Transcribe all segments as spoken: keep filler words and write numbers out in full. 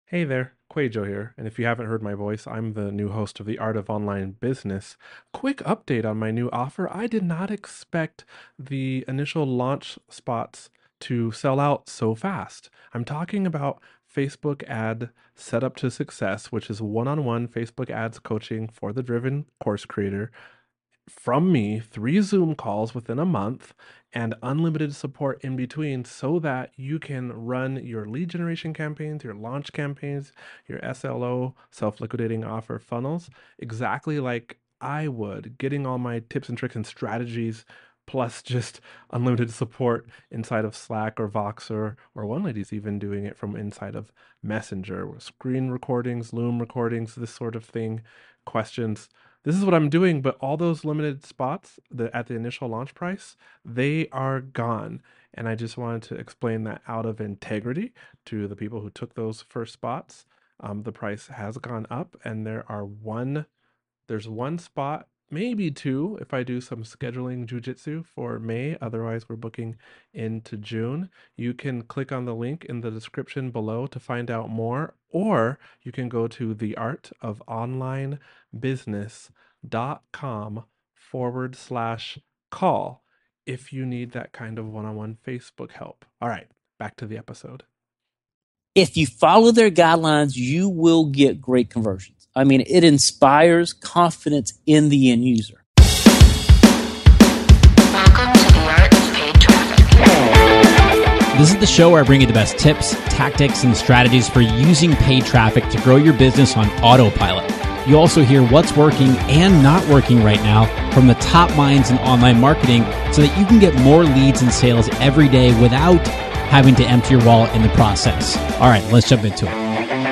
Hey there, Quajo here, and if you haven't heard my voice, I'm the new host of The Art of Online Business. Quick update on my new offer. I did not expect the initial launch spots to sell out so fast. I'm talking about Facebook ad setup to success, which is one-on-one Facebook ads coaching for the driven course creator from me, three Zoom calls within a month, and unlimited support in between so that you can run your lead generation campaigns, your launch campaigns, your S L O, self liquidating offer funnels, exactly like I would, getting all my tips and tricks and strategies. Plus, just unlimited support inside of Slack or Voxer, or one lady's even doing it from inside of Messenger, screen recordings, Loom recordings, this sort of thing, questions. This is what I'm doing, but all those limited spots the, at the initial launch price, they are gone. And I just wanted to explain that out of integrity to the people who took those first spots. Um, the price has gone up, and there are one, there's one spot, maybe two, if I do some scheduling jujitsu for May. Otherwise, we're booking into June. You can click on the link in the description below to find out more, or you can go to the art of online business dot com forward slash call if you need that kind of one-on-one Facebook help. All right, back to the episode. If you follow their guidelines, you will get great conversions. I mean, it inspires confidence in the end user. Welcome to the Art of Paid Traffic. This is the show where I bring you the best tips, tactics, and strategies for using paid traffic to grow your business on autopilot. You also hear what's working and not working right now from the top minds in online marketing so that you can get more leads and sales every day without having to empty your wallet in the process. All right, let's jump into it.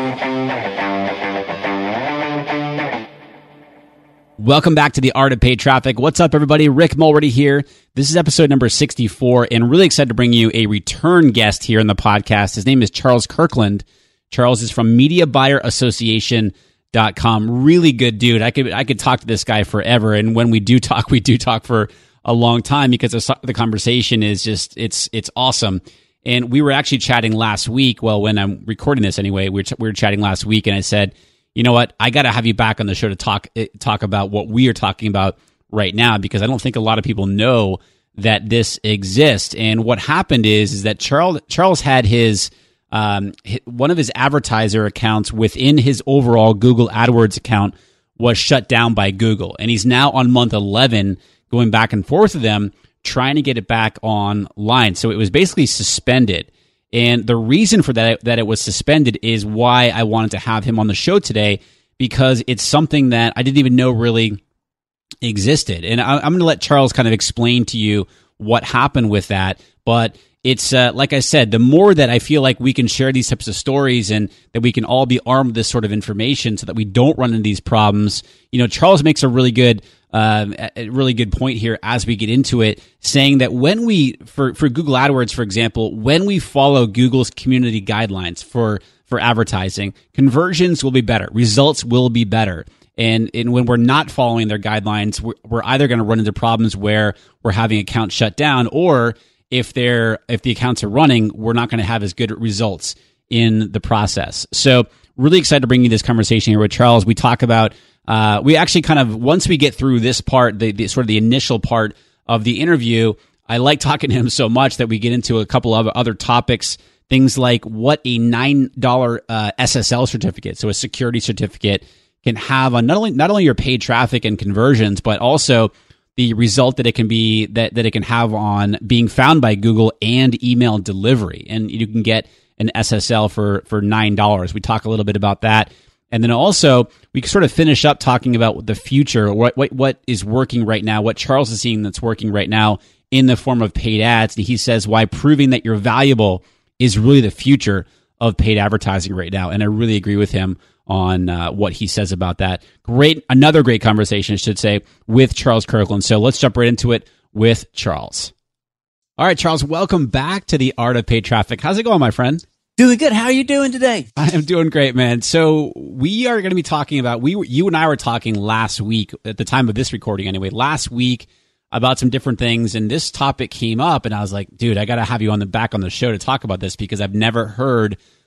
Welcome back to the Art of Paid Traffic. What's up, everybody? Rick Mulready here. This is episode number sixty-four, and really excited to bring you a return guest here on the podcast. His name is Charles Kirkland. Charles is from media buyer association dot com. Really good dude. I could I could talk to this guy forever, and when we do talk, we do talk for a long time because the conversation is just it's it's awesome. And we were actually chatting last week. Well, when I'm recording this anyway, we were, ch- we were chatting last week, and I said, you know what, I got to have you back on the show to talk talk about what we are talking about right now, because I don't think a lot of people know that this exists. And what happened is is that Charles Charles had his um, one of his advertiser accounts within his overall Google AdWords account was shut down by Google, and he's now on month eleven, going back and forth with them, trying to get it back online. So it was basically suspended. And the reason for that, that it was suspended is why I wanted to have him on the show today, because it's something that I didn't even know really existed. And I, I'm going to let Charles kind of explain to you what happened with that. But it's, uh, like I said, the more that I feel like we can share these types of stories and that we can all be armed with this sort of information so that we don't run into these problems. You know, Charles makes a really good Um, a really good point here as we get into it, saying that when we, for, for Google AdWords, for example, when we follow Google's community guidelines for, for advertising, conversions will be better, results will be better. And, and when we're not following their guidelines, we're, we're either going to run into problems where we're having accounts shut down, or if they're, if the accounts are running, we're not going to have as good results in the process. So really excited to bring you this conversation here with Charles. We talk about Uh, we actually kind of, once we get through this part, the, the sort of the initial part of the interview, I like talking to him so much that we get into a couple of other topics, things like what a nine dollars uh, S S L certificate, so a security certificate, can have on not only not only your paid traffic and conversions, but also the result that it can be that that it can have on being found by Google and email delivery. And you can get an S S L for for nine dollars. We talk a little bit about that. And then also, we sort of finish up talking about the future, what, what what is working right now, what Charles is seeing that's working right now in the form of paid ads. And he says why proving that you're valuable is really the future of paid advertising right now. And I really agree with him on uh, what he says about that. Great, another great conversation, I should say, with Charles Kirkland. So let's jump right into it with Charles. All right, Charles, welcome back to the Art of Paid Traffic. How's it going, my friend? Doing good. How are you doing today? I am doing great, man. So we are going to be talking about, we, were, you and I were talking last week, at the time of this recording anyway, last week about some different things, and this topic came up, and I was like, dude, I got to have you on the back on the show to talk about this, because I've never heard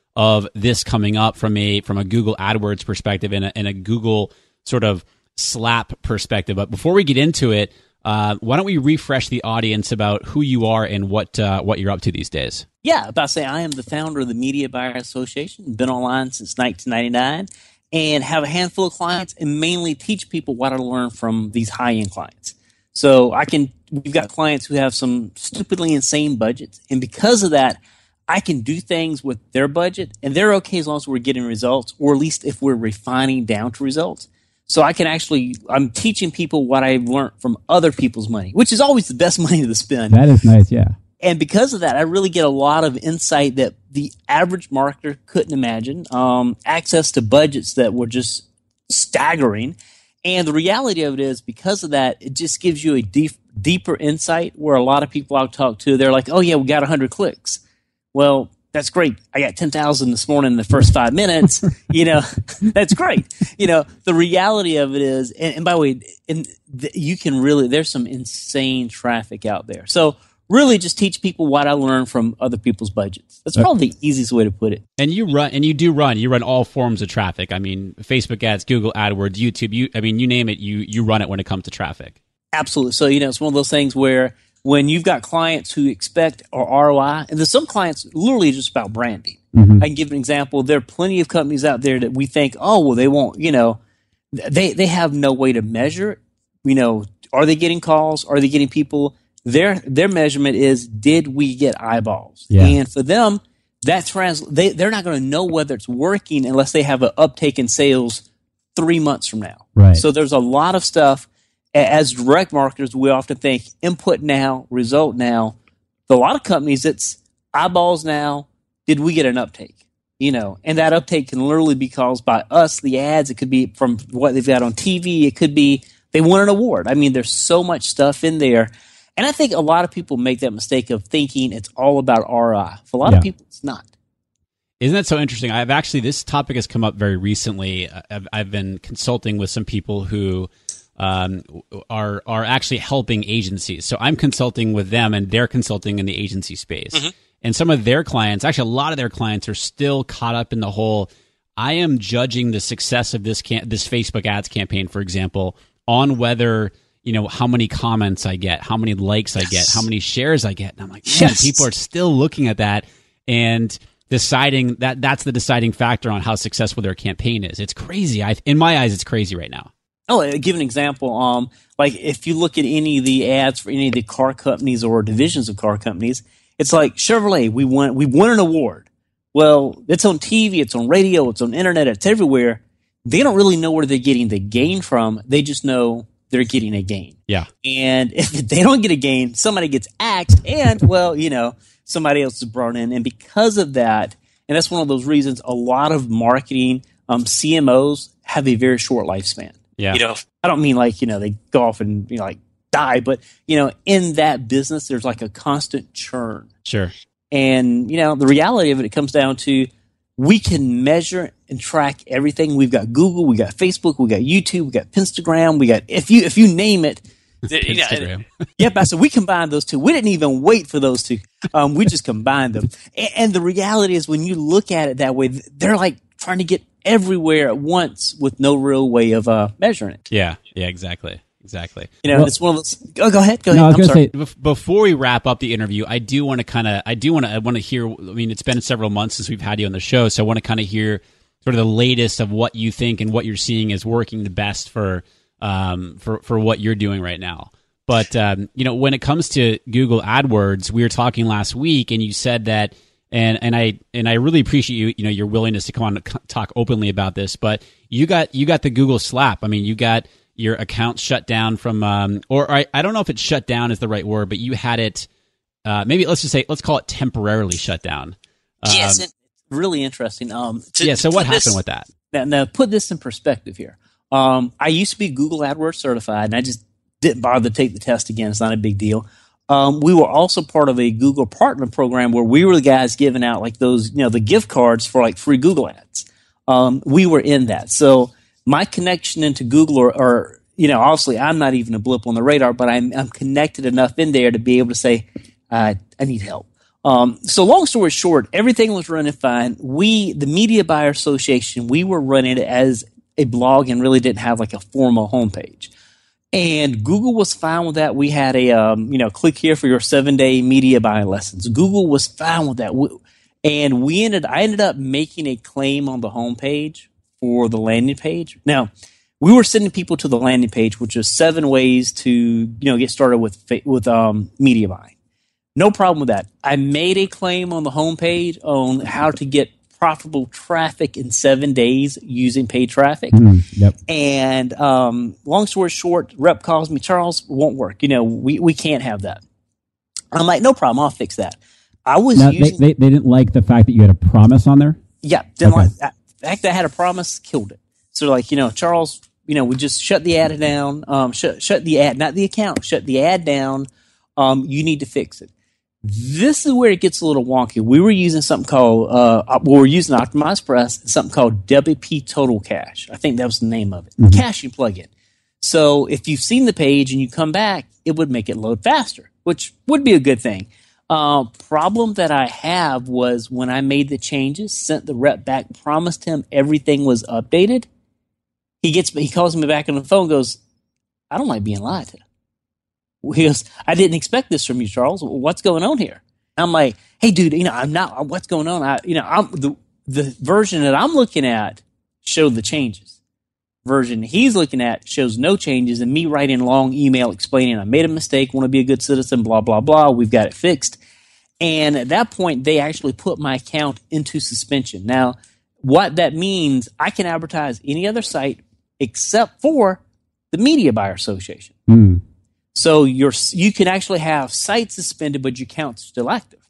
of this coming up from a from a Google AdWords perspective and a, and a Google sort of slap perspective. But before we get into it, uh, why don't we refresh the audience about who you are and what uh, what you're up to these days? Yeah, about to say I am the founder of the Media Buyer Association, been online since nineteen ninety-nine, and have a handful of clients and mainly teach people what to learn from these high-end clients. So I can, we've got clients who have some stupidly insane budgets, and because of that, I can do things with their budget, and they're okay as long as we're getting results, or at least if we're refining down to results. So I can actually, I'm teaching people what I've learned from other people's money, which is always the best money to spend. That is nice, yeah. And because of that, I really get a lot of insight that the average marketer couldn't imagine, um, access to budgets that were just staggering. And the reality of it is, because of that, it just gives you a deep, deeper insight where a lot of people I'll talk to, they're like, oh, yeah, we got one hundred clicks. Well, that's great. I got ten thousand this morning in the first five minutes. You know, that's great. You know, the reality of it is, and, and by the way, and th- you can really, there's some insane traffic out there. So really just teach people what I learned from other people's budgets. That's probably the easiest way to put it. And you run, and you do run, you run all forms of traffic. I mean, Facebook ads, Google AdWords, YouTube, you, I mean, you name it, you, you run it when it comes to traffic. Absolutely. So, you know, it's one of those things where when you've got clients who expect our R O I, and there's some clients literally just about branding. Mm-hmm. I can give an example. There are plenty of companies out there that we think, oh, well, they won't, you know, they, they have no way to measure it. You know, are they getting calls? Are they getting people? Their their measurement is, did we get eyeballs? Yeah. And for them, that trans they they're not going to know whether it's working unless they have an uptake in sales three months from now. Right. So there's a lot of stuff. As direct marketers, we often think input now, result now. For a lot of companies, it's eyeballs now. Did we get an uptake? You know, and that uptake can literally be caused by us, the ads. It could be from what they've got on T V. It could be they won an award. I mean, there's so much stuff in there. And I think a lot of people make that mistake of thinking it's all about R O I. For a lot yeah. of people, it's not. Isn't that so interesting? I've actually, this topic has come up very recently. I've, I've been consulting with some people who um, are are actually helping agencies. So I'm consulting with them, and they're consulting in the agency space. Mm-hmm. And some of their clients, actually a lot of their clients, are still caught up in the whole, I am judging the success of this can- this Facebook ads campaign, for example, on whether, you know, how many comments I get, how many likes I get, how many shares I get. And I'm like, man, yes. People are still looking at that and deciding that that's the deciding factor on how successful their campaign is. It's crazy. I, in my eyes, it's crazy right now. Oh, I'll give an example. Um, like if you look at any of the ads for any of the car companies or divisions of car companies, it's like Chevrolet, we won, we won an award. Well, it's on T V, it's on radio, it's on internet, it's everywhere. They don't really know where they're getting the gain from. They just know they're getting a gain. Yeah. And if they don't get a gain, somebody gets axed, and, well, you know, somebody else is brought in. And because of that, and that's one of those reasons a lot of marketing um, C M Os have a very short lifespan. Yeah. You know, I don't mean like, you know, they go off and, you know, like die, but, you know, in that business, there's like a constant churn. Sure. And, you know, the reality of it, it comes down to, we can measure and track everything. We've got Google, we got Facebook, we got YouTube, we got Pinstagram, we got, if you if you name it. Instagram. Yep, I said we combined those two. We didn't even wait for those two. Um, we just combined them. And, and the reality is, when you look at it that way, they're like trying to get everywhere at once with no real way of uh, measuring it. Yeah, yeah, exactly. Exactly. You know, well, it's one of those. Oh, go ahead. Go ahead. No, I was I'm sorry. say, before we wrap up the interview, I do want to kind of, I do want to, I want to hear. I mean, it's been several months since we've had you on the show, so I want to kind of hear sort of the latest of what you think and what you're seeing is working the best for, um, for for what you're doing right now. But um, you know, when it comes to Google AdWords, we were talking last week, and you said that, and and I and I really appreciate you, you know, your willingness to come on and talk openly about this. But you got you got the Google slap. I mean, you got your account shut down from, um, or I, I don't know if it's shut down is the right word, but you had it, uh, maybe let's just say, let's call it temporarily shut down. Um, Yes, it's really interesting. Um, to, yeah, so what happened this, with that? Now, now, put this in perspective here. Um, I used to be Google AdWords certified, and I just didn't bother to take the test again. It's not a big deal. Um, we were also part of a Google partner program where we were the guys giving out like those, you know, the gift cards for like free Google ads. Um, we were in that. So my connection into Google, or, or, you know, obviously I'm not even a blip on the radar, but I'm, I'm connected enough in there to be able to say, uh, I need help. Um, so long story short, everything was running fine. We, the Media Buyer Association, we were running it as a blog and really didn't have like a formal homepage. And Google was fine with that. We had a, um, you know, click here for your seven day media buying lessons. Google was fine with that. And we ended, I ended up making a claim on the homepage for the landing page. Now, we were sending people to the landing page, which was seven ways to, you know, get started with, with, um, media buying. No problem with that. I made a claim on the homepage on how to get profitable traffic in seven days using paid traffic. Mm, yep. And um, long story short, rep calls me, Charles, won't work. You know, we, we can't have that. I'm like, no problem. I'll fix that. I was now, using... They, they, they didn't like the fact that you had a promise on there? Yeah. Didn't okay. like that. The fact that I had a promise killed it. So like, you know, Charles, you know, we just shut the ad down. Um, shut, shut the ad, not the account, shut the ad down. Um, you need to fix it. This is where it gets a little wonky. We were using something called, uh, we were using Optimized Press, something called W P Total Cache. I think that was the name of it. Mm-hmm. Caching plugin. So if you've seen the page and you come back, it would make it load faster, which would be a good thing. Uh, problem that I have was when I made the changes, sent the rep back, promised him everything was updated. He gets, he calls me back on the phone, goes, I don't like being lied to. He goes, I didn't expect this from you, Charles. What's going on here? I'm like, hey, dude, you know, I'm not, what's going on? I, you know, I'm the, the version that I'm looking at showed the changes. Version he's looking at shows no changes, and me writing a long email explaining I made a mistake, want to be a good citizen, blah, blah, blah. We've got it fixed. And at that point, they actually put my account into suspension. Now, what that means, I can advertise any other site except for the Media Buyer Association. Mm. So you're, you can actually have sites suspended, but your account's still active.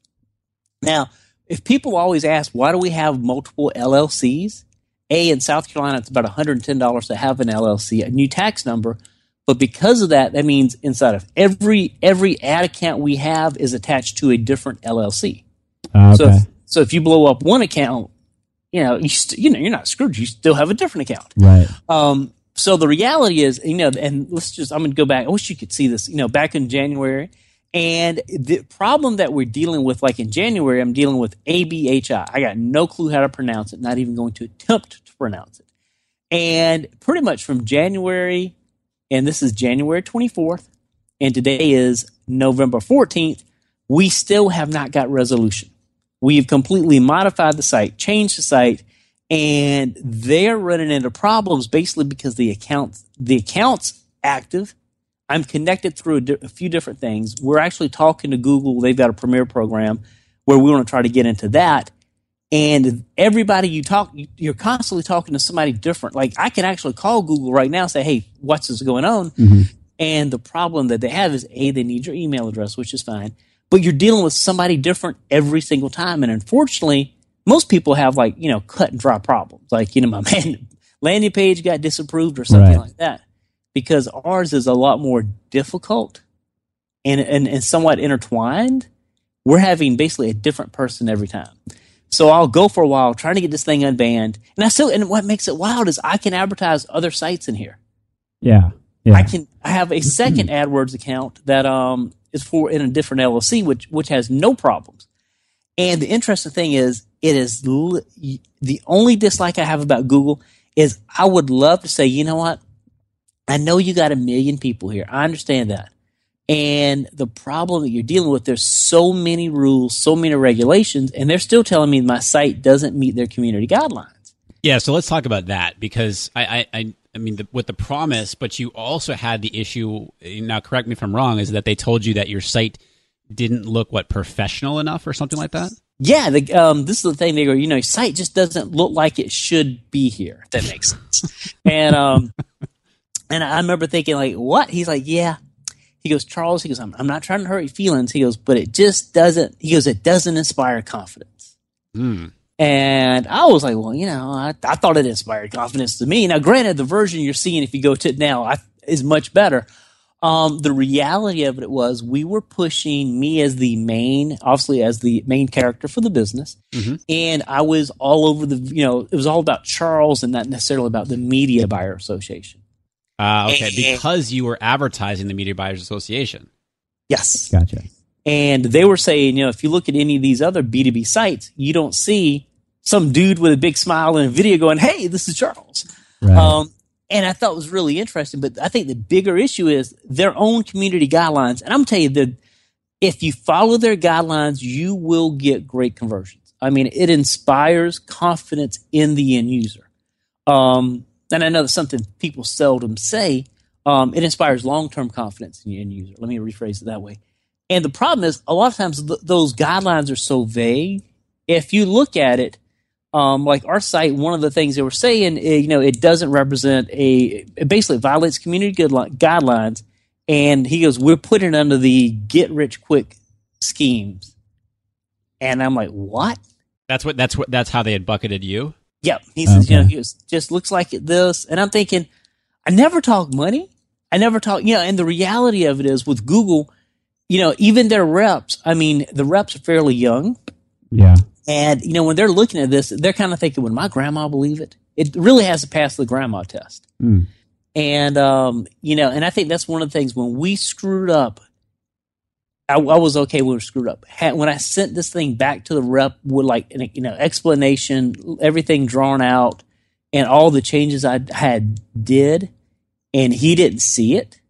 Now, if people always ask, why do we have multiple L L Cs? A, in South Carolina, it's about one hundred ten dollars to have an L L C, a new tax number. But because of that, that means inside of every every ad account we have is attached to a different L L C. Uh, okay. So, if, so if you blow up one account, you know, you, st- you know, you're not screwed. You still have a different account. Right. Um, So the reality is, you know, and let's just, I'm going to go back. I wish you could see this, you know, back in January. And the problem that we're dealing with, like in January, I'm dealing with A B H I. I got no clue how to pronounce it, not even going to attempt to pronounce it. And pretty much from January, and this is January twenty-fourth, and today is November fourteenth, we still have not got resolution. We've completely modified the site, changed the site, and they're running into problems basically because the account, the account's active. I'm connected through a, di- a few different things. We're actually talking to Google. They've got a Premier program where we want to try to get into that. And everybody you talk, you're constantly talking to somebody different. Like I can actually call Google right now and say, hey, what's this going on? Mm-hmm. And the problem that they have is, A, they need your email address, which is fine. But you're dealing with somebody different every single time. And unfortunately, most people have like, you know, cut and dry problems. Like, you know, my man, landing page got disapproved or something right. like that. Because ours is a lot more difficult and, and, and somewhat intertwined. We're having basically a different person every time. So I'll go for a while trying to get this thing unbanned. And I still, and what makes it wild is I can advertise other sites in here. Yeah. yeah. I can, I have a second AdWords account that, um, is for in a different L L C, which, which has no problems. And the interesting thing is, it is li- the only dislike I have about Google is I would love to say, you know what? I know you got a million people here. I understand that. And the problem that you're dealing with, there's so many rules, so many regulations, and they're still telling me my site doesn't meet their community guidelines. Yeah, so let's talk about that because I, I, I, I mean, the, with the promise, but you also had the issue, now correct me if I'm wrong, is that they told you that your site didn't look, what, professional enough or something like that? Yeah, the, um, this is the thing. They go, you know, your site just doesn't look like it should be here, if that makes sense. and, um, And I remember thinking, like, what? He's like, yeah. He goes, Charles, he goes, I'm, I'm not trying to hurt your feelings. He goes, but it just doesn't, he goes, it doesn't inspire confidence. Mm. And I was like, well, you know, I, I thought it inspired confidence to me. Now, granted, the version you're seeing, if you go to it now, I, is much better. Um, the reality of it was we were pushing me as the main, obviously as the main character for the business. Mm-hmm. And I was all over the, you know, it was all about Charles and not necessarily about the Media Buyer Association. Uh, okay, because you were advertising the Media Buyers Association. Yes. Gotcha. And they were saying, you know, if you look at any of these other B two B sites, you don't see some dude with a big smile in a video going, "Hey, this is Charles." Right. Um, and I thought it was really interesting. But I think the bigger issue is their own community guidelines. And I'm telling you that if you follow their guidelines, you will get great conversions. I mean, it inspires confidence in the end user. Um, and I know that's something people seldom say. Um, it inspires long-term confidence in the end user. Let me rephrase it that way. And the problem is, a lot of times th- those guidelines are so vague. If you look at it, um, like our site, one of the things they were saying, eh, you know, it doesn't represent a, it basically violates community good li- guidelines. And he goes, we're putting it under the get-rich-quick schemes. And I'm like, what? That's what. That's what. That's how they had bucketed you. Yep. He says, Okay. you know, he goes, just looks like it, this. And I'm thinking, I never talk money. I never talk, you know, and the reality of it is with Google, you know, even their reps, I mean, the reps are fairly young. Yeah. And, you know, when they're looking at this, they're kind of thinking, would my grandma believe it? It really has to pass the grandma test. Mm. And, um, you know, and I think that's one of the things when we screwed up, I, I was okay when we screwed up. Had, when I sent this thing back to the rep with like, an, you know, explanation, everything drawn out and all the changes I had did, and he didn't see it,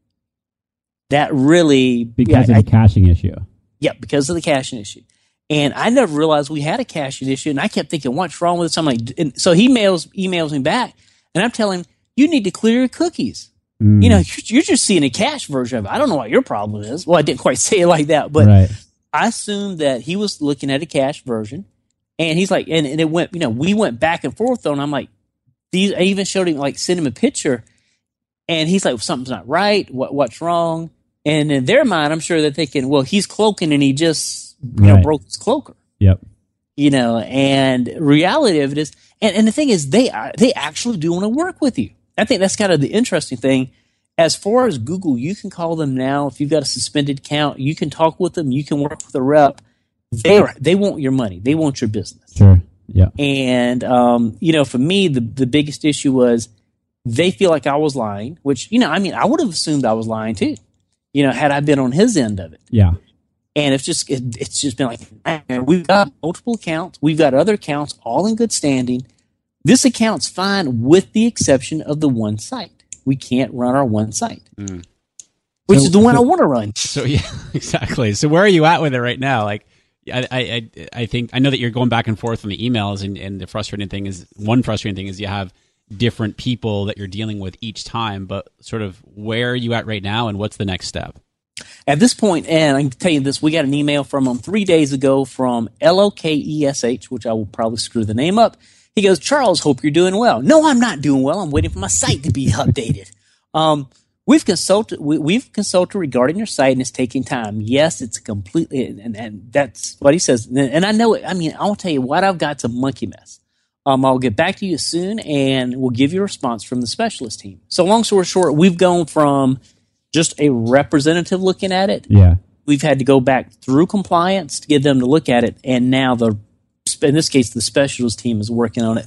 that really... Because yeah, of the I, caching issue. yeah, because of the caching issue. And I never realized we had a caching issue, and I kept thinking, what's wrong with this? I'm like, and so he mails, emails me back, and I'm telling him, you need to clear your cookies. Mm. You know, you're, you're just seeing a cache version of it. I don't know what your problem is. Well, I didn't quite say it like that, but Right. I assumed that he was looking at a cache version, and he's like, and, and it went, you know, we went back and forth on. I'm like, these. I even showed him, like, sent him a picture, and he's like, well, something's not right. What what's wrong? And in their mind, I'm sure they're thinking, well, he's cloaking, and he just you know Right. broke his cloaker. Yep. You know, and reality of it is, and, and the thing is, they are, they actually do want to work with you. I think that's kind of the interesting thing. As far as Google, you can call them now. If you've got a suspended account, you can talk with them. You can work with a rep. They are, they want your money. They want your business. Sure. Yeah. And, um, you know, for me, the, the biggest issue was they feel like I was lying, which, you know, I mean, I would have assumed I was lying too, you know, had I been on his end of it. Yeah. And it's just, it, it's just been like, man, we've got multiple accounts. We've got other accounts all in good standing. This account's fine with the exception of the one site. We can't run our one site, Mm. which So- is the one so- I want to run. So yeah, exactly. So where are you at with it right now? Like, I, I, I think I know that you're going back and forth on the emails, and, and the frustrating thing is, one frustrating thing is you have different people that you're dealing with each time. But sort of where are you at right now, and what's the next step? At this point, and I can tell you this, we got an email from him three days ago from L O K E S H, which I will probably screw the name up. He goes, Charles, hope you're doing well. No, I'm not doing well. I'm waiting for my site to be updated. Um, we've consulted, we, we've consulted regarding your site, and it's taking time. Yes, it's completely, and, and that's what he says. And I know it. I mean, I'll tell you what, I've got some monkey mess. Um, I'll get back to you soon, and we'll give you a response from the specialist team. So long story short, we've gone from just a representative looking at it. Yeah. We've had to go back through compliance to get them to look at it, and now the in this case the specialist team is working on it.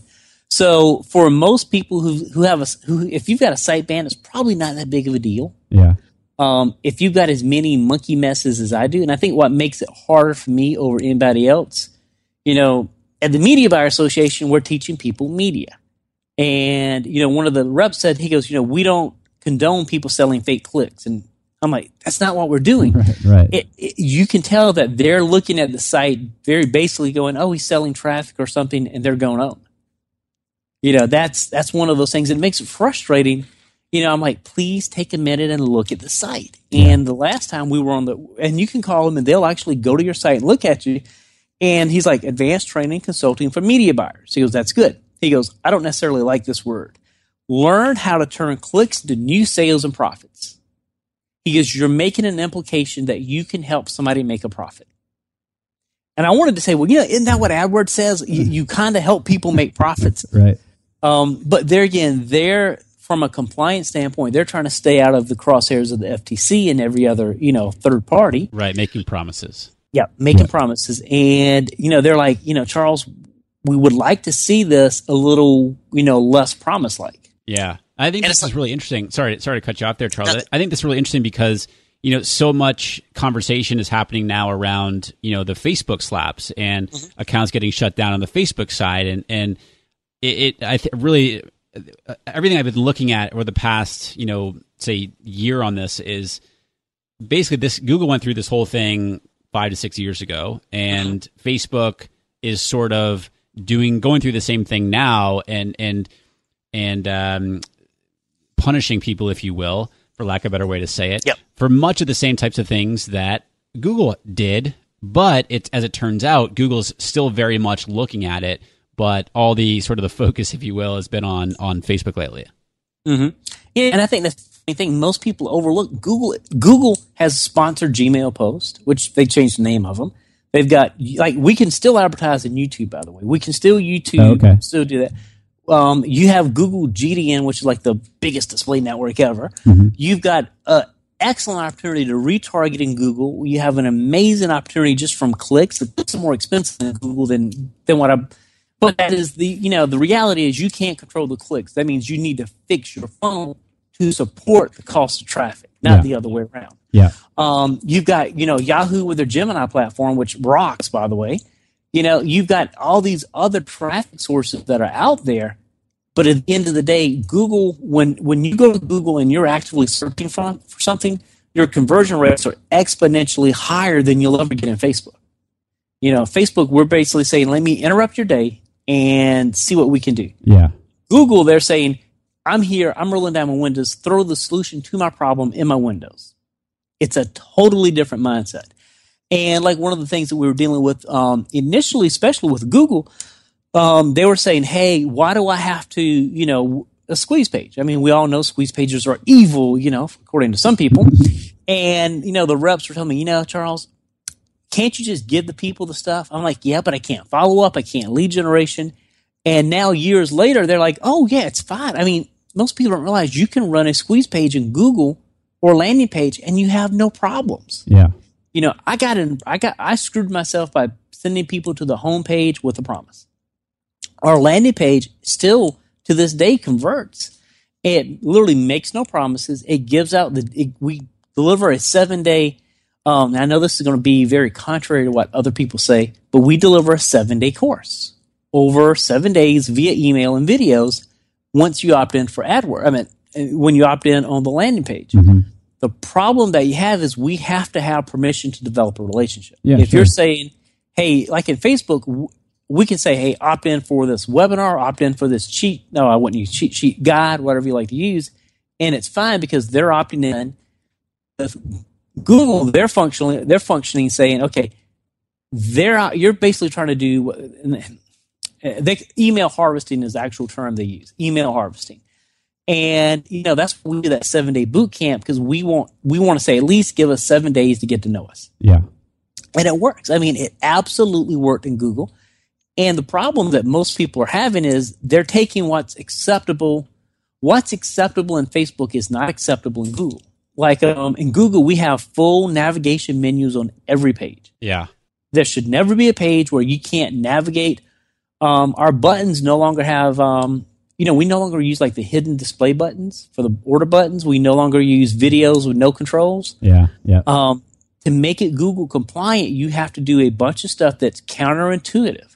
So for most people who who have a who if you've got a site ban, it's probably not that big of a deal. Yeah. Um, if you've got as many monkey messes as I do, and I think what makes it harder for me over anybody else, you know, at the Media Buyer Association, we're teaching people media, and you know, one of the reps said, he goes, you know, we don't condone people selling fake clicks, and I'm like, that's not what we're doing. Right. Right. It, it, you can tell that they're looking at the site very basically going, oh, he's selling traffic or something, and they're going, oh. You know, that's that's one of those things that makes it frustrating. You know, I'm like, please take a minute and look at the site. And the last time we were on the, and you can call them and they'll actually go to your site and look at you. And he's like, advanced training consulting for media buyers. He goes, that's good. He goes, I don't necessarily like this word. Learn how to turn clicks to new sales and profits. He goes, you're making an implication that you can help somebody make a profit. And I wanted to say, well, you know, isn't that what AdWords says? You, you kind of help people make profits. Right. Um, but there again, they're, from a compliance standpoint, they're trying to stay out of the crosshairs of the F T C and every other, you know, third party. Right. Making promises. Yeah, making Yeah. promises. And, you know, they're like, you know, Charles, we would like to see this a little, you know, less promise-like. Yeah. I think And this it's is like- really interesting. Sorry, sorry to cut you off there, Charles. No. I think this is really interesting because you know, so much conversation is happening now around, you know, the Facebook slaps and mm-hmm. accounts getting shut down on the Facebook side. And, and it, it I th- really, everything I've been looking at over the past, you know, say year on this is basically this. Google went through this whole thing five to six years ago, and mm-hmm. Facebook is sort of doing, going through the same thing now and, and, and, um, punishing people, if you will, for lack of a better way to say it, yep. for much of the same types of things that Google did. But it, as it turns out, Google's still very much looking at it, but all the sort of the focus, if you will, has been on, on Facebook lately. Mm-hmm. Yeah, and I think that's the funny thing. Most people overlook Google. Google has sponsored Gmail posts, which they changed the name of them. They've got, like, we can still advertise in YouTube, by the way. We can still YouTube, oh, okay. still do that. Um, you have Google G D N, which is like the biggest display network ever. Mm-hmm. You've got an excellent opportunity to retarget in Google. You have an amazing opportunity just from clicks. It's more expensive than Google than than what I. But that is the you know the reality is you can't control the clicks. That means you need to fix your funnel to support the cost of traffic, not yeah. the other way around. Yeah. Um, you've got you know Yahoo with their Gemini platform, which rocks, by the way. You know, you've got all these other traffic sources that are out there, but at the end of the day, Google, when, when you go to Google and you're actively searching for, for something, your conversion rates are exponentially higher than you'll ever get in Facebook. You know, Facebook, we're basically saying, let me interrupt your day and see what we can do. Yeah. Google, they're saying, I'm here, I'm rolling down my windows, throw the solution to my problem in my windows. It's a totally different mindset. And like one of the things that we were dealing with um, initially, especially with Google, um, they were saying, hey, why do I have to, you know, a squeeze page? I mean, we all know squeeze pages are evil, you know, according to some people. And, you know, the reps were telling me, you know, Charles, can't you just give the people the stuff? I'm like, yeah, but I can't follow up. I can't lead generation. And now years later, they're like, oh, yeah, it's fine. I mean, most people don't realize you can run a squeeze page in Google or landing page and you have no problems. Yeah. You know, I got in, I got, I screwed myself by sending people to the home page with a promise. Our landing page still to this day converts. It literally makes no promises. It gives out the, it, we deliver a seven day, um, I know this is going to be very contrary to what other people say, but we deliver a seven day course over seven days via email and videos once you opt in for AdWords. I mean, when you opt in on the landing page. Mm-hmm. The problem that you have is we have to have permission to develop a relationship. Yeah, if sure. you're saying, hey, like in Facebook, we can say, hey, opt in for this webinar, opt in for this cheat. No, I wouldn't use cheat sheet guide, whatever you like to use. And it's fine because they're opting in. With Google, they're functioning, they're functioning saying, okay, they're, you're basically trying to do, they, email harvesting is the actual term they use, email harvesting. And, you know, that's why we do that seven-day boot camp because we want we want to say at least give us seven days to get to know us. Yeah. And it works. I mean, it absolutely worked in Google. And the problem that most people are having is they're taking what's acceptable. What's acceptable in Facebook is not acceptable in Google. Like um, in Google, we have full navigation menus on every page. Yeah. There should never be a page where you can't navigate. Um, our buttons no longer have... Um, You know, we no longer use like the hidden display buttons for the order buttons. We no longer use videos with no controls. Yeah, yeah. Um, to make it Google compliant, you have to do a bunch of stuff that's counterintuitive.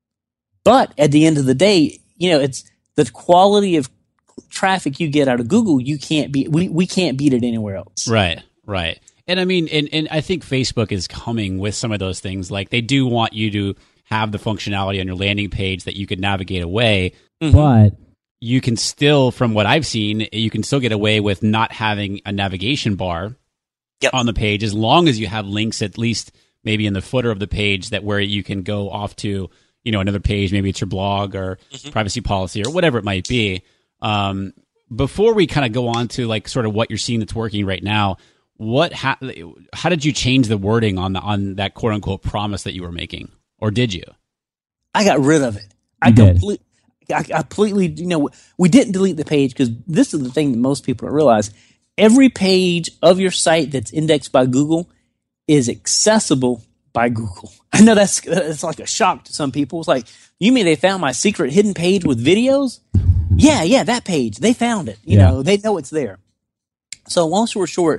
But at the end of the day, you know, it's the quality of traffic you get out of Google. You can't beat. We we can't beat it anywhere else. Right, right. And I mean, and and I think Facebook is coming with some of those things. Like they do want you to have the functionality on your landing page that you could navigate away, Mm-hmm. But you can still, from what I've seen, you can still get away with not having a navigation bar Yep. on the page as long as you have links at least maybe in the footer of the page that where you can go off to, you know, another page. Maybe it's your blog or Mhm. privacy policy or whatever it might be. Um, before we kind of go on to like sort of what you're seeing that's working right now, what ha- how did you change the wording on the on that quote unquote promise that you were making, or did you? I got rid of it. I You did. completely, I completely, you know, we didn't delete the page because this is the thing that most people don't realize. Every page of your site that's indexed by Google is accessible by Google. I know that's that's like a shock to some people. It's like, you mean they found my secret hidden page with videos? Yeah, yeah, that page. They found it. You Yeah. know, they know it's there. So long story short,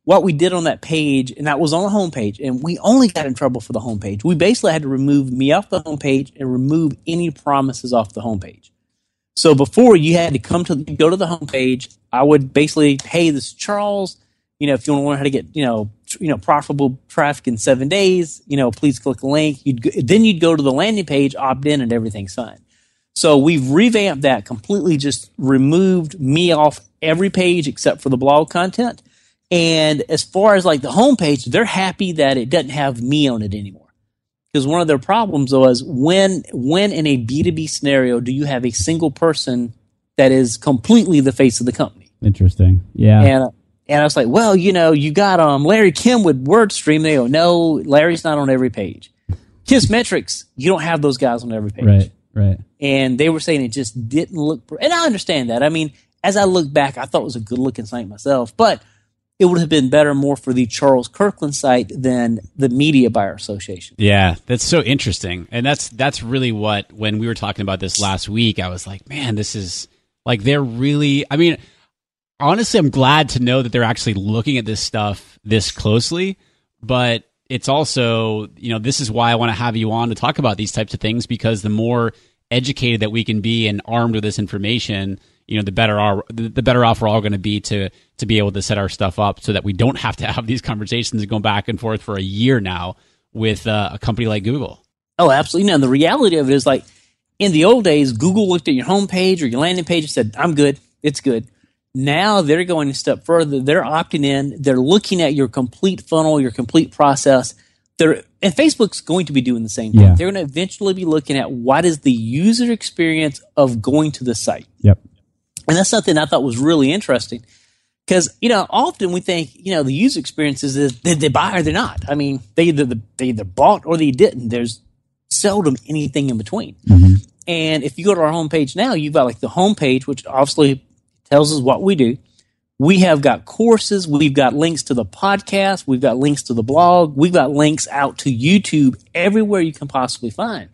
what we did on that page, and that was on the homepage, and we only got in trouble for the homepage. We basically had to remove me off the homepage and remove any promises off the homepage. So before, you had to come to go to the homepage. I would basically, hey, this is Charles. You know, if you want to learn how to get, you know, tr- you know, profitable traffic in seven days, you know, please click the link. You'd go, then you'd go to the landing page, opt in, and everything's fine. So we've revamped that, completely just removed me off every page except for the blog content. And as far as like the homepage, they're happy that it doesn't have me on it anymore. Because one of their problems was when, when in a B two B scenario do you have a single person that is completely the face of the company? Interesting. Yeah. And And I was like, well, you know, you got um, Larry Kim with WordStream. They go, no, Larry's not on every page. Kissmetrics, you don't have those guys on every page. Right, right. And they were saying it just didn't look – and I understand that. I mean, as I look back, I thought it was a good-looking site myself. But it would have been better more for the Charles Kirkland site than the Media Buyer Association. Yeah, that's so interesting. And that's that's really what – when we were talking about this last week, I was like, man, this is – like they're really – I mean – honestly, I'm glad to know that they're actually looking at this stuff this closely, but it's also, you know, this is why I want to have you on to talk about these types of things, because the more educated that we can be and armed with this information, you know, the better our, the better off we're all going to be to to be able to set our stuff up so that we don't have to have these conversations going back and forth for a year now with uh, a company like Google. Oh, absolutely. No, the reality of it is, like, in the old days, Google looked at your homepage or your landing page and said, I'm good, it's good. Now they're going a step further. They're opting in. They're looking at your complete funnel, your complete process. They're, and Facebook's going to be doing the same thing. Yeah. They're going to eventually be looking at what is the user experience of going to the site. Yep. And that's something I thought was really interesting because, you know, often we think, you know, the user experience is did they buy or they're not. I mean, they either, they either bought or they didn't. There's seldom anything in between. Mm-hmm. And if you go to our homepage now, you've got like the homepage, which obviously tells us what we do. We have got courses. We've got links to the podcast. We've got links to the blog. We've got links out to YouTube, everywhere you can possibly find.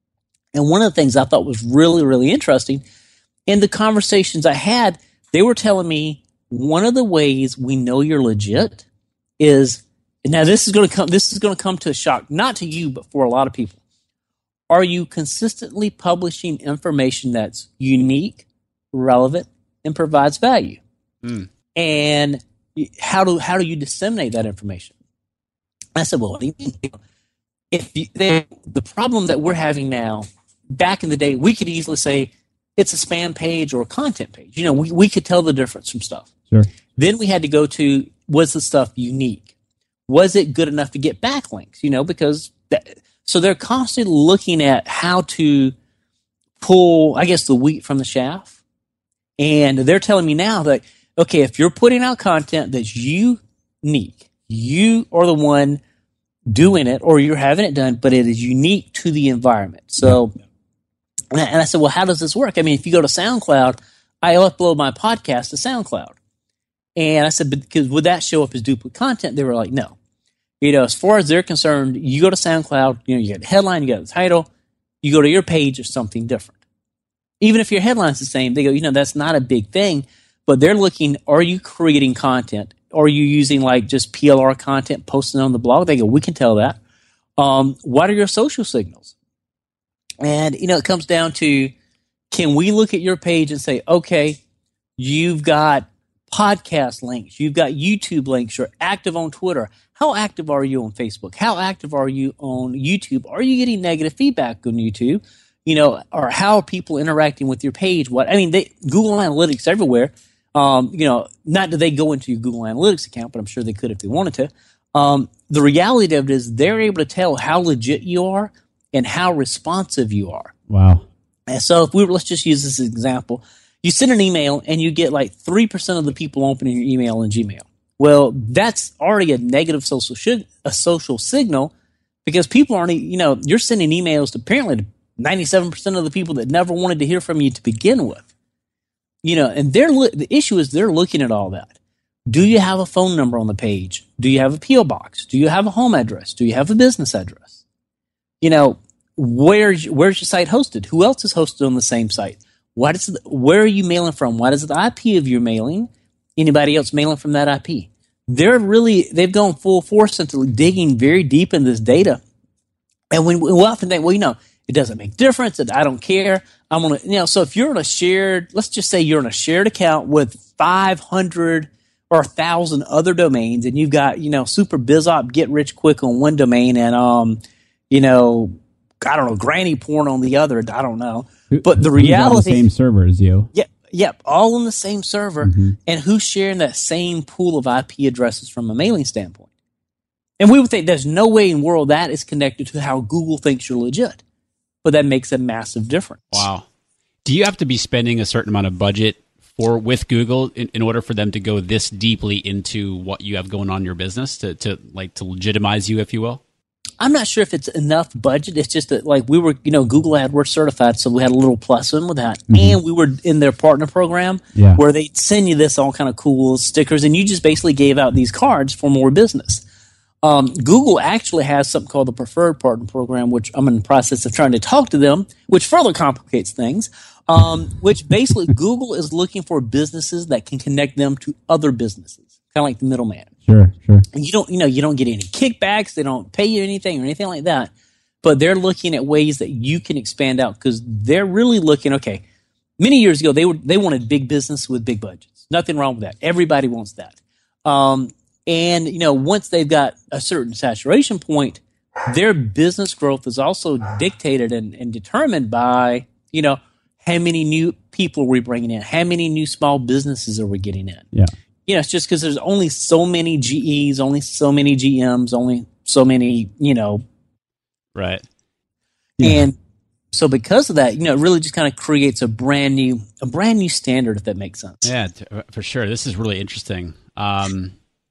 And one of the things I thought was really, really interesting in the conversations I had, they were telling me one of the ways we know you're legit is, now this is going to come, this is going to come to a shock, not to you, but for a lot of people. Are you consistently publishing information that's unique, relevant, and provides value? Mm. And how do how do you disseminate that information? I said, well, what do you mean? If you, they, the problem that we're having now, back in the day, we could easily say it's a spam page or a content page. You know, we, we could tell the difference from stuff. Sure. Then we had to go to, was the stuff unique? Was it good enough to get backlinks? You know, because that, so they're constantly looking at how to pull, I guess, the wheat from the chaff. And they're telling me now that, okay, if you're putting out content that's unique, you are the one doing it or you're having it done, but it is unique to the environment. So, and I, and I said, well, how does this work? I mean, if you go to SoundCloud, I upload my podcast to SoundCloud. And I said, because would that show up as duplicate content? They were like, no. You know, as far as they're concerned, you go to SoundCloud, you know, you got the headline, you got the title, you go to your page, there's something different. Even if your headline's the same, they go, you know, that's not a big thing. But they're looking, are you creating content? Are you using like just P L R content, posting on the blog? They go, we can tell that. Um, what are your social signals? And, you know, it comes down to, can we look at your page and say, okay, you've got podcast links, you've got YouTube links, you're active on Twitter. How active are you on Facebook? How active are you on YouTube? Are you getting negative feedback on YouTube? You know, or how are people interacting with your page? What I mean, they, Google Analytics everywhere. Um, you know, not that they go into your Google Analytics account, but I'm sure they could if they wanted to. Um, the reality of it is they're able to tell how legit you are and how responsive you are. Wow. And so if we were, let's just use this example. You send an email and you get like three percent of the people opening your email in Gmail. Well, that's already a negative social sh- a social signal because people aren't, you know, you're sending emails to apparently to ninety-seven percent of the people that never wanted to hear from you to begin with. You know, and they're lo- the issue is they're looking at all that. Do you have a phone number on the page? Do you have a P O box? Do you have a home address? Do you have a business address? You know, where's where's your site hosted? Who else is hosted on the same site? What is the, where are you mailing from? What is the I P of your mailing? Anybody else mailing from that I P? they're really, they've gone full force into digging very deep in this data. And when we often think, well, you know, it doesn't make difference, and I don't care. I'm going to, you know, so if you're in a shared, let's just say you're in a shared account with five hundred or one thousand other domains, and you've got, you know, super bizop, get rich quick on one domain, and, um, you know, I don't know, granny porn on the other, I don't know. But the Who's on reality. the same server as you. Yeah. Yep, all on the same server, Mm-hmm. and who's sharing that same pool of I P addresses from a mailing standpoint. And we would think there's no way in the world that is connected to how Google thinks you're legit. But that makes a massive difference. Wow. Do you have to be spending a certain amount of budget for with Google in, in order for them to go this deeply into what you have going on in your business to, to like to legitimize you, if you will? I'm not sure if it's enough budget. It's just that, like, we were, you know, Google AdWords certified, so we had a little plus in with that. Mm-hmm. And we were in their partner program yeah. where they send you this all kind of cool stickers, and you just basically gave out these cards for more business. Um, Google actually has something called the Preferred Partner Program, which I'm in the process of trying to talk to them, which further complicates things, um, which basically Google is looking for businesses that can connect them to other businesses, kind of like the middleman. Sure, sure. And you don't, you know, you don't get any kickbacks. They don't pay you anything or anything like that. But they're looking at ways that you can expand out because they're really looking. Okay, many years ago they were they wanted big business with big budgets. Nothing wrong with that. Everybody wants that. Um, and you know, once they've got a certain saturation point, their business growth is also dictated and, and determined by, you know, how many new people are we bringing in, how many new small businesses are we getting in. Yeah. You know, it's just because there's only so many G Es, only so many G Ms, only so many, you know. Right. Yeah. And so because of that, you know, it really just kind of creates a brand new, a brand new standard, if that makes sense. Yeah, t- for sure. This is really interesting. Um,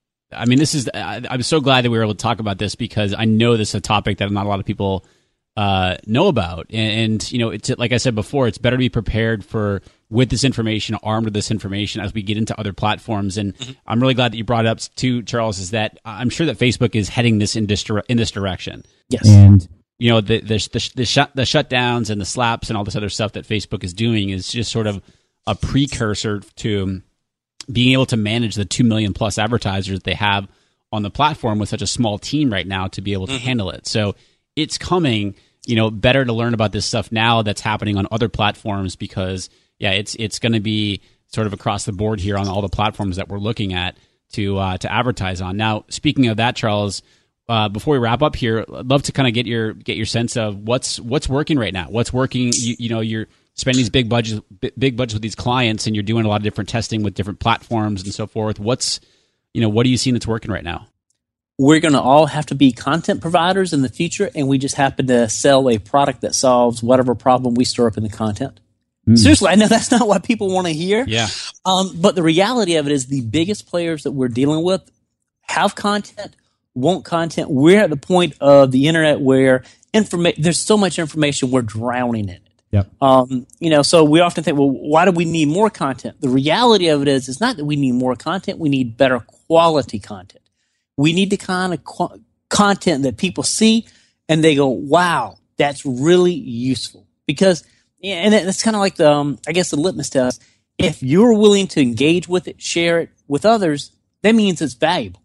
I mean, this is, I, I'm so glad that we were able to talk about this because I know this is a topic that not a lot of people uh, know about. And, and, you know, it's like I said before, it's better to be prepared for with this information, armed with this information as we get into other platforms. And mm-hmm. I'm really glad that you brought it up too, Charles, is that I'm sure that Facebook is heading this in this, in this direction. Yes. And, you know, the, the, the, the, shut, the shutdowns and the slaps and all this other stuff that Facebook is doing is just sort of a precursor to being able to manage the two million plus advertisers they have on the platform with such a small team right now to be able to mm-hmm. handle it. So it's coming, you know, better to learn about this stuff now that's happening on other platforms because, yeah, it's it's going to be sort of across the board here on all the platforms that we're looking at to uh, to advertise on. Now, speaking of that, Charles, uh, before we wrap up here, I'd love to kind of get your get your sense of what's what's working right now. What's working? You, you know, you're spending these big budgets, big budgets with these clients, and you're doing a lot of different testing with different platforms and so forth. What's, you know, what are you seeing that's working right now? We're going to all have to be content providers in the future, and we just happen to sell a product that solves whatever problem we store up in the content. Mm. Seriously, I know that's not what people want to hear. Yeah. Um, but the reality of it is the biggest players that we're dealing with have content, want content. We're at the point of the internet where informa- there's so much information, we're drowning in it. Yep. Um, you know, so we often think, well, why do we need more content? The reality of it is, it's not that we need more content. We need better quality content. We need the kind of qu- content that people see and they go, wow, that's really useful. Because, and it's kind of like the, um, I guess the litmus test. If you're willing to engage with it, share it with others, that means it's valuable.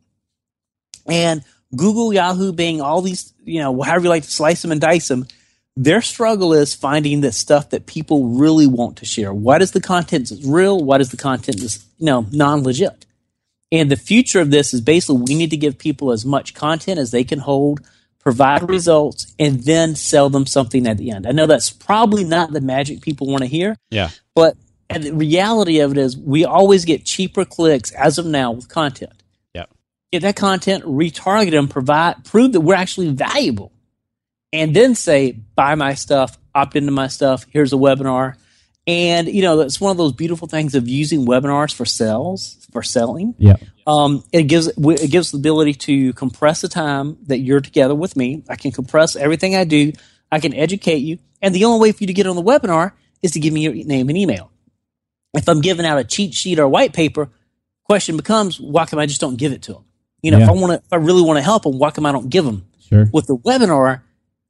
And Google, Yahoo, Bing, all these, you know, however you like to slice them and dice them, their struggle is finding the stuff that people really want to share. What is the content that's real? What is the content that's, you know, non-legit? And the future of this is basically we need to give people as much content as they can hold, provide results, and then sell them something at the end. I know that's probably not the magic people want to hear. Yeah. But the reality of it is we always get cheaper clicks as of now with content. Yeah. Get that content, retarget them, provide, prove that we're actually valuable. And then say, buy my stuff, opt into my stuff, here's a webinar. And, you know, that's one of those beautiful things of using webinars for sales, for selling. Yeah. Um, it gives it gives the ability to compress the time that you're together with me. I can compress everything I do. I can educate you. And the only way for you to get on the webinar is to give me your name and email. If I'm giving out a cheat sheet or a white paper, question becomes, why come I just don't give it to them? You know, yeah. if I want to, if I really want to help them, why come I don't give them? Sure. With the webinar,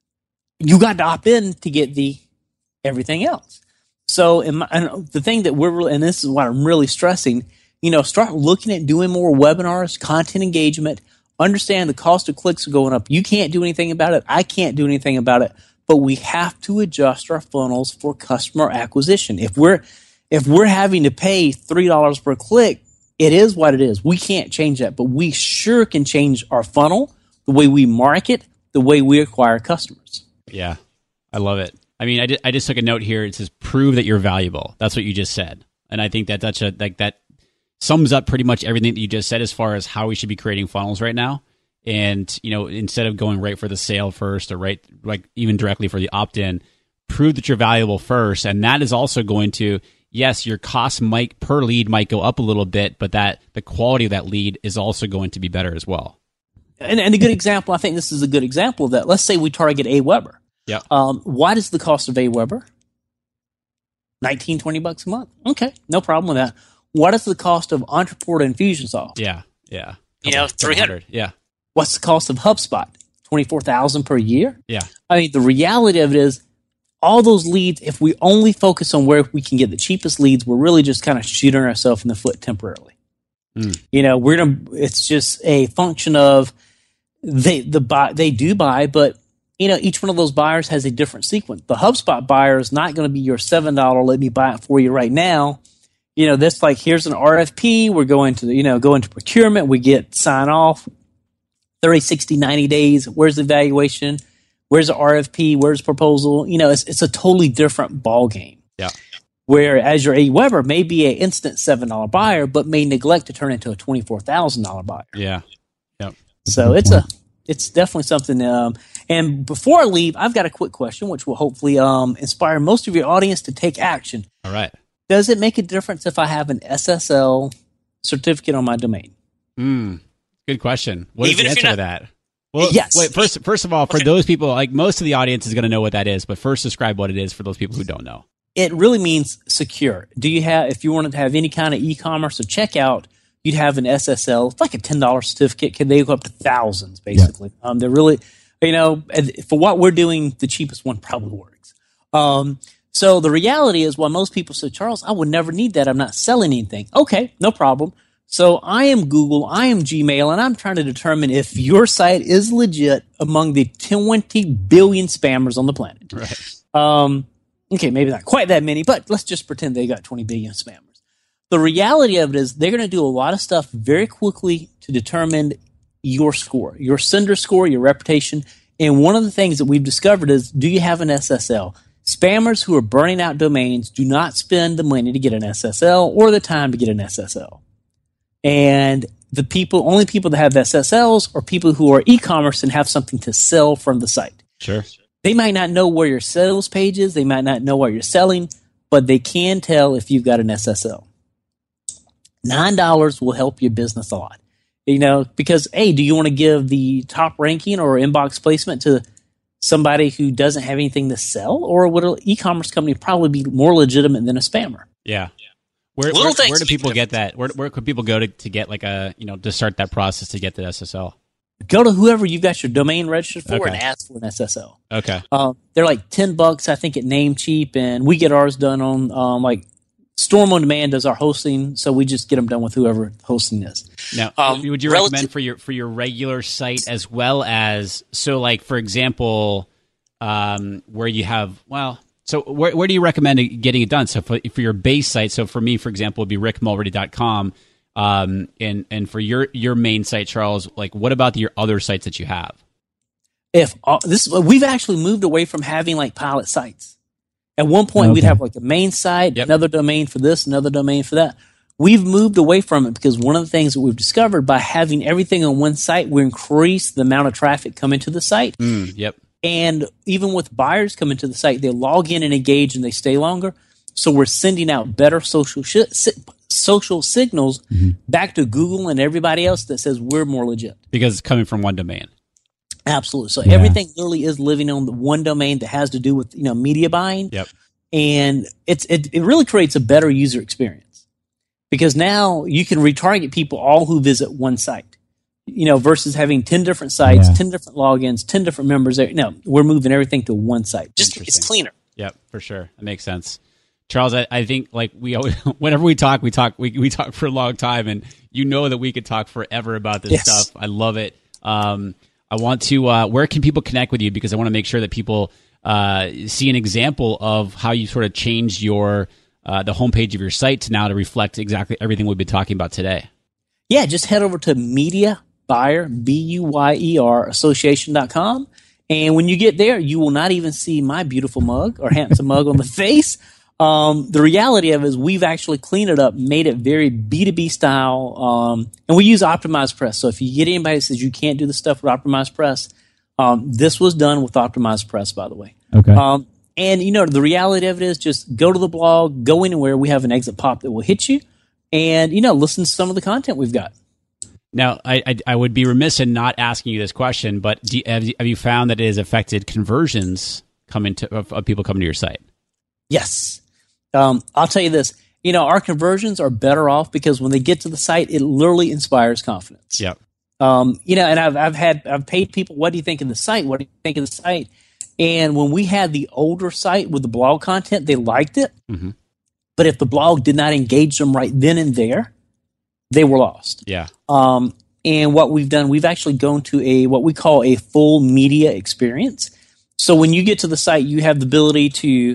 you got to opt in to get the everything else. So, in my, and the thing that we're really, and this is what I'm really stressing, You know, start looking at doing more webinars, content engagement, understand the cost of clicks are going up. You can't do anything about it. I can't do anything about it, but we have to adjust our funnels for customer acquisition. If we're, if we're having to pay three dollars per click, it is what it is. We can't change that, but we sure can change our funnel, the way we market, the way we acquire customers. Yeah, I love it. I mean, I, did, I just took a note here. It says, prove that you're valuable. That's what you just said. And I think that that's a, like that sums up pretty much everything that you just said as far as how we should be creating funnels right now. And, you know, instead of going right for the sale first or right, like even directly for the opt-in, prove that you're valuable first. And that is also going to, yes, your cost might per lead might go up a little bit, but that the quality of that lead is also going to be better as well. And, and a good example, I think this is a good example of that. Let's say we target Aweber. Yeah. Um, what is the cost of Aweber? nineteen, twenty bucks a month. Okay, no problem with that. What is the cost of Entreport Infusionsoft? Yeah, yeah. You know, three hundred. Yeah. What's the cost of HubSpot? twenty-four thousand per year? Yeah. I mean, the reality of it is all those leads, if we only focus on where we can get the cheapest leads, we're really just kind of shooting ourselves in the foot temporarily. Mm. You know, we're gonna, it's just a function of they the buy, they do buy, but you know, each one of those buyers has a different sequence. The HubSpot buyer is not going to be your seven dollars, let me buy it for you right now. You know, that's like, here's an R F P. We're going to, you know, go into procurement. We get sign off thirty, sixty, ninety days. Where's the evaluation? Where's the R F P? Where's the proposal? You know, it's, it's a totally different ball game. Yeah. Whereas your Aweber may be an instant seven dollars buyer, but may neglect to turn into a twenty-four thousand dollars buyer. Yeah. Yep. So it's a, it's definitely something. Um, and before I leave, I've got a quick question, which will hopefully um, inspire most of your audience to take action. All right. Does it make a difference if I have an S S L certificate on my domain? Mm, good question. What Even is the if answer you're to not- that? Well, yes. Wait. First, first of all, for Okay. those people, like most of the audience is going to know what that is, but first, describe what it is for those people who don't know. It really means secure. Do you have, if you wanted to have any kind of e-commerce or checkout, you'd have an S S L. It's like a ten dollars certificate. Can they go up to thousands, basically? Yeah. Um, they're really, you know, for what we're doing, the cheapest one probably works. Um, so the reality is, while most people say, Charles, I would never need that. I'm not selling anything. Okay, no problem. So I am Google, I am Gmail, and I'm trying to determine if your site is legit among the twenty billion spammers on the planet. Right. Um, okay, maybe not quite that many, but let's just pretend they got twenty billion spammers. The reality of it is they're going to do a lot of stuff very quickly to determine your score, your sender score, your reputation. And one of the things that we've discovered is, do you have an S S L? Spammers who are burning out domains do not spend the money to get an S S L or the time to get an S S L. And the people, only people that have S S Ls are people who are e-commerce and have something to sell from the site. Sure. They might not know where your sales page is. They might not know what you're selling, but they can tell if you've got an S S L. nine dollars will help your business a lot. You know, because, hey, do you want to give the top ranking or inbox placement to somebody who doesn't have anything to sell? Or would an e-commerce company probably be more legitimate than a spammer? Yeah. Where, Little where, things where do make people a get that? Where, where could people go to, to get like a, you know, to start that process to get the S S L? Go to whoever you've got your domain registered for Okay. and ask for an S S L. Okay. Uh, they're like ten bucks, I think, at Namecheap, and we get ours done on um, like Storm on Demand does our hosting, so we just get them done with whoever hosting is. Now, Um, would you relative- recommend for your for your regular site as well as, so like for example, um, where you have, well, so where where do you recommend getting it done? So for, for your base site, so for me, for example, would be rick mulready dot com. Um, and and for your your main site, Charles, like what about the, your other sites that you have? If uh, this, we've actually moved away from having like pilot sites. At one point, we'd Okay. have like a main site, Yep. another domain for this, another domain for that. We've moved away from it because one of the things that we've discovered by having everything on one site, we increase the amount of traffic coming to the site. Mm, yep. And even with buyers coming to the site, they log in and engage and they stay longer. So we're sending out better social sh- si- social signals Mm-hmm. back to Google and everybody else that says we're more legit. Because it's coming from one domain. Absolutely. So Yeah. everything literally is living on the one domain that has to do with, you know, media buying. Yep. And it's it, it really creates a better user experience because now you can retarget people all who visit one site, you know, versus having ten different sites, Yeah. ten different logins, ten different members. No, we're moving everything to one site. Just it's Interesting. cleaner. Yep, for sure. That makes sense. Charles, I, I think like we always, whenever we talk, we talk, we, we talk for a long time, and you know that we could talk forever about this Yes. stuff. I love it. Um, I want to, uh, where can people connect with you? Because I want to make sure that people uh, see an example of how you sort of changed your, uh, the homepage of your site to now to reflect exactly everything we've been talking about today. Yeah, just head over to Media Buyer, B U Y E R, association dot com. And when you get there, you will not even see my beautiful mug or handsome mug on the face. Um, the reality of it is we've actually cleaned it up, made it very B two B style, um, and we use Optimized Press. So if you get anybody that says you can't do the stuff with Optimized Press, um, this was done with Optimized Press, by the way. Okay. Um, and, you know, the reality of it is just go to the blog, go anywhere. We have an exit pop that will hit you, and, you know, listen to some of the content we've got. Now, I, I, I would be remiss in not asking you this question, but do you, have, you, have you found that it has affected conversions coming to, of, of people coming to your site? Yes. Um, I'll tell you this. You know, our conversions are better off because when they get to the site, it literally inspires confidence. Yep. Um, you know, and I've I've had I've paid people, what do you think of the site? What do you think of the site? And when we had the older site with the blog content, they liked it. Mm-hmm. But if the blog did not engage them right then and there, they were lost. Yeah. Um, and what we've done, we've actually gone to a what we call a full media experience. So when you get to the site, you have the ability to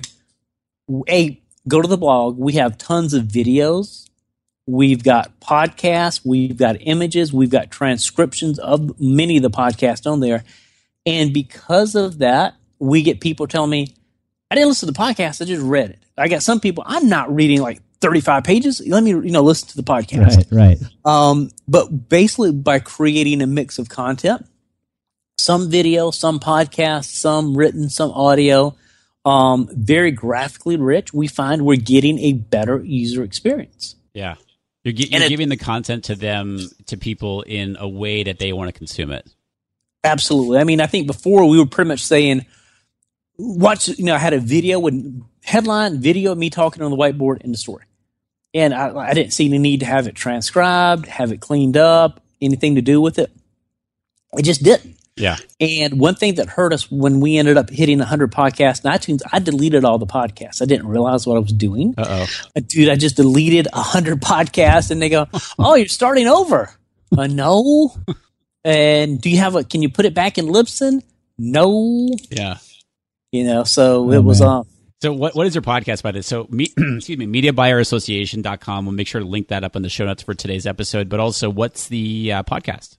a go to the blog. We have tons of videos. We've got podcasts. We've got images. We've got transcriptions of many of the podcasts on there. And because of that, we get people telling me, I didn't listen to the podcast. I just read it. I got some people, I'm not reading like thirty-five pages. Let me, you know, listen to the podcast. Right, right. Um, but basically by creating a mix of content, some video, some podcast, some written, some audio, um, very graphically rich, we find we're getting a better user experience. Yeah. You're, gi- And you're it- giving the content to them, to people in a way that they want to consume it. Absolutely. I mean, I think before we were pretty much saying, watch, you know, I had a video with headline, video of me talking on the whiteboard in the story. And I, I didn't see any need to have it transcribed, have it cleaned up, anything to do with it. It just didn't. Yeah. And one thing that hurt us when we ended up hitting one hundred podcasts in iTunes, I deleted all the podcasts. I didn't realize what I was doing. Uh-oh. Uh, Dude, I just deleted one hundred podcasts, and they go, oh, you're starting over. Uh, no. And do you have a, can you put it back in Libsyn? No. Yeah. You know, so Oh, it was, man. um, So what what is your podcast by this? So me, excuse me, media buyer association dot com. We'll make sure to link that up in the show notes for today's episode. But also, what's the uh, podcast?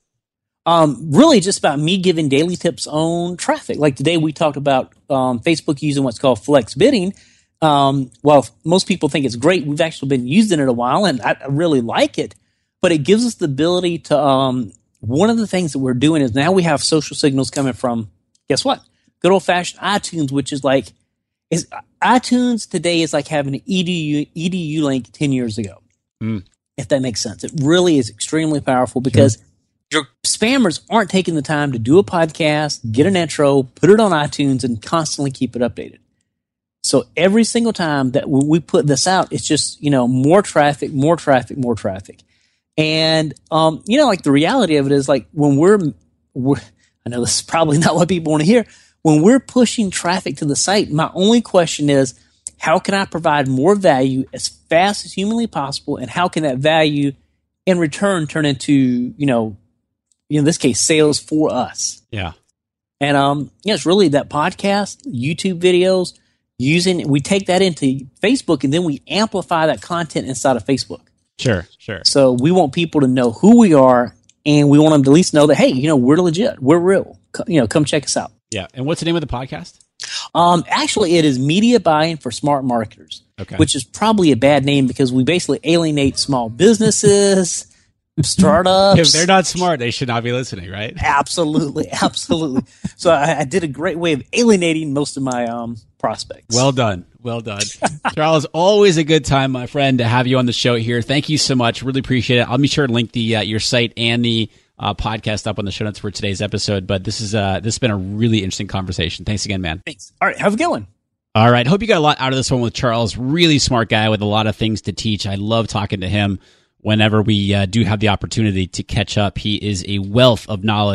um, really just about me giving daily tips on traffic. Like today we talked about um, Facebook using what's called flex bidding. Um, well, most people think it's great. We've actually been using it a while, and I, I really like it. But it gives us the ability to, um, one of the things that we're doing is now we have social signals coming from, guess what? Good old-fashioned iTunes, which is like, is iTunes today is like having an E D U, E D U link ten years ago, Mm. if that makes sense. It really is extremely powerful because your spammers aren't taking the time to do a podcast, get an intro, put it on iTunes, and constantly keep it updated. So every single time that we we put this out, it's just, you know, more traffic, more traffic, more traffic. And, um, you know, like the reality of it is like when we're, we're, I know this is probably not what people want to hear. When we're pushing traffic to the site, my only question is, how can I provide more value as fast as humanly possible? And how can that value in return turn into, you know, in this case, sales for us? Yeah. And, um, yeah, it's really that podcast, YouTube videos, using, we take that into Facebook and then we amplify that content inside of Facebook. Sure. Sure. So we want people to know who we are, and we want them to at least know that, hey, you know, we're legit, we're real. Co- You know, come check us out. Yeah. And what's the name of the podcast? Um, actually, it is Media Buying for Smart Marketers, Okay. which is probably a bad name because we basically alienate small businesses, startups. If they're not smart, they should not be listening, right? Absolutely, absolutely. So I, I did a great way of alienating most of my um, prospects. Well done. Well done. Charles, always a good time, my friend, to have you on the show here. Thank you so much. Really appreciate it. I'll be sure to link the uh, your site and the uh, podcast up on the show notes for today's episode. But this is uh, this has been a really interesting conversation. Thanks again, man. Thanks. All right, have a good one. All right. Hope you got a lot out of this one with Charles. Really smart guy with a lot of things to teach. I love talking to him whenever we uh, do have the opportunity to catch up. He is a wealth of knowledge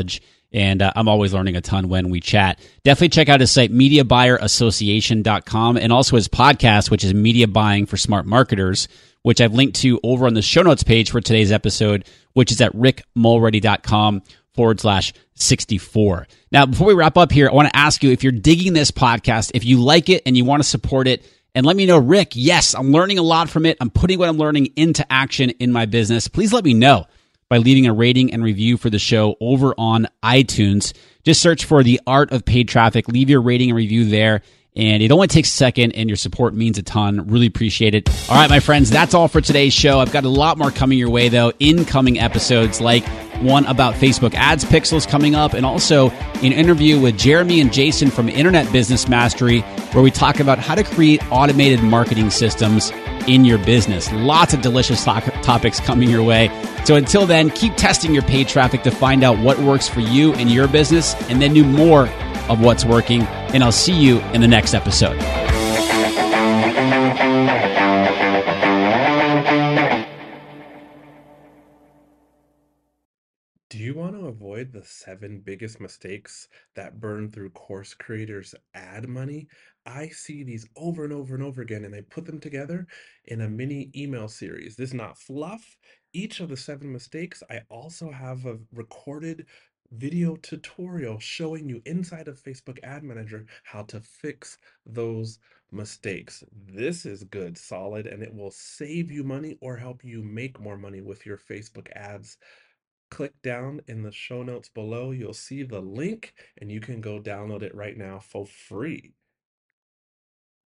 And uh, I'm always learning a ton when we chat. Definitely check out his site, media buyer association dot com, and also his podcast, which is Media Buying for Smart Marketers, which I've linked to over on the show notes page for today's episode, which is at rickmulready.com forward slash 64. Now, before we wrap up here, I want to ask you if you're digging this podcast, if you like it and you want to support it, and let me know, Rick, yes, I'm learning a lot from it. I'm putting what I'm learning into action in my business. Please let me know by leaving a rating and review for the show over on iTunes. Just search for The Art of Paid Traffic. Leave your rating and review there. And it only takes a second, and your support means a ton. Really appreciate it. All right, my friends, that's all for today's show. I've got a lot more coming your way, though, incoming episodes like one about Facebook Ads Pixels coming up, and also an interview with Jeremy and Jason from Internet Business Mastery, where we talk about how to create automated marketing systems in your business. Lots of delicious to- topics coming your way. So until then, keep testing your paid traffic to find out what works for you and your business, and then do more of what's working. And I'll see you in the next episode. Do you want to avoid the seven biggest mistakes that burn through course creators' ad money? I see these over and over and over again, and I put them together in a mini email series. This is not fluff. Each of the seven mistakes, I also have a recorded video tutorial showing you inside of Facebook Ad Manager how to fix those mistakes. This is good, solid, and it will save you money or help you make more money with your Facebook ads. Click down in the show notes below. You'll see the link, and you can go download it right now for free.